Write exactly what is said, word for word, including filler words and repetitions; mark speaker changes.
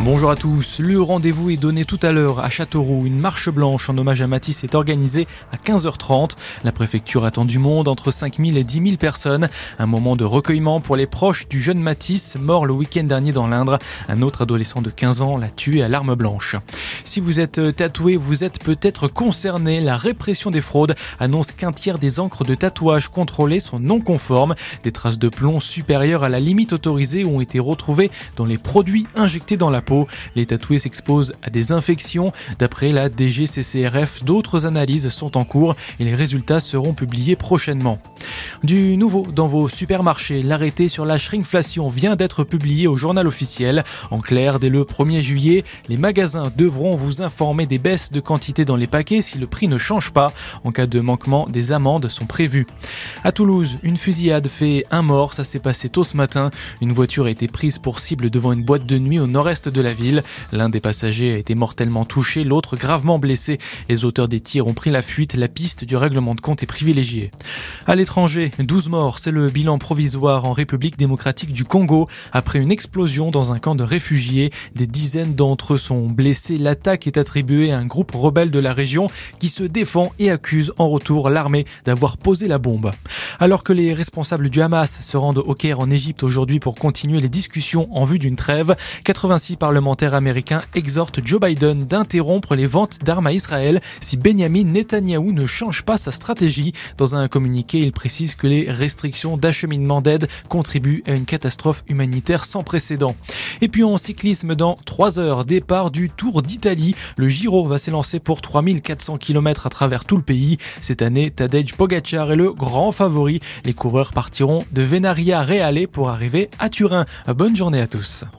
Speaker 1: Bonjour à tous, le rendez-vous est donné tout à l'heure à Châteauroux. Une marche blanche en hommage à Matisse est organisée à quinze heures trente. La préfecture attend du monde, entre cinq mille et dix mille personnes. Un moment de recueillement pour les proches du jeune Matisse, mort le week-end dernier dans l'Indre. Un autre adolescent de quinze ans l'a tué à l'arme blanche. Si vous êtes tatoué, vous êtes peut-être concerné. La répression des fraudes annonce qu'un tiers des encres de tatouage contrôlées sont non conformes. Des traces de plomb supérieures à la limite autorisée ont été retrouvées dans les produits injectés dans la peau. Les tatoués s'exposent à des infections. D'après la D G C C R F, d'autres analyses sont en cours et les résultats seront publiés prochainement. Du nouveau dans vos supermarchés, l'arrêté sur la shrinkflation vient d'être publié au journal officiel. En clair, dès le premier juillet, les magasins devront vous informer des baisses de quantité dans les paquets si le prix ne change pas. En cas de manquement, des amendes sont prévues. À Toulouse, une fusillade fait un mort. Ça s'est passé tôt ce matin. Une voiture a été prise pour cible devant une boîte de nuit au nord-est de la ville. L'un des passagers a été mortellement touché, l'autre gravement blessé. Les auteurs des tirs ont pris la fuite. La piste du règlement de compte est privilégiée. À l'étranger, douze morts, c'est le bilan provisoire en République démocratique du Congo. Après une explosion dans un camp de réfugiés, des dizaines d'entre eux sont blessés. L'attaque est attribuée à un groupe rebelle de la région qui se défend et accuse en retour l'armée d'avoir posé la bombe. Alors que les responsables du Hamas se rendent au Caire en Égypte aujourd'hui pour continuer les discussions en vue d'une trêve, quatre-vingt-six parlementaires américains exhortent Joe Biden d'interrompre les ventes d'armes à Israël si Benyamin Netanyahou ne change pas sa stratégie. Dans un communiqué, il précise que les restrictions d'acheminement d'aide contribuent à une catastrophe humanitaire sans précédent. Et puis en cyclisme, dans trois heures, départ du Tour d'Italie. Le Giro va s'élancer pour trois mille quatre cents kilomètres à travers tout le pays. Cette année, Tadej Pogacar est le grand favori. Les coureurs partiront de Venaria Reale pour arriver à Turin. Bonne journée à tous.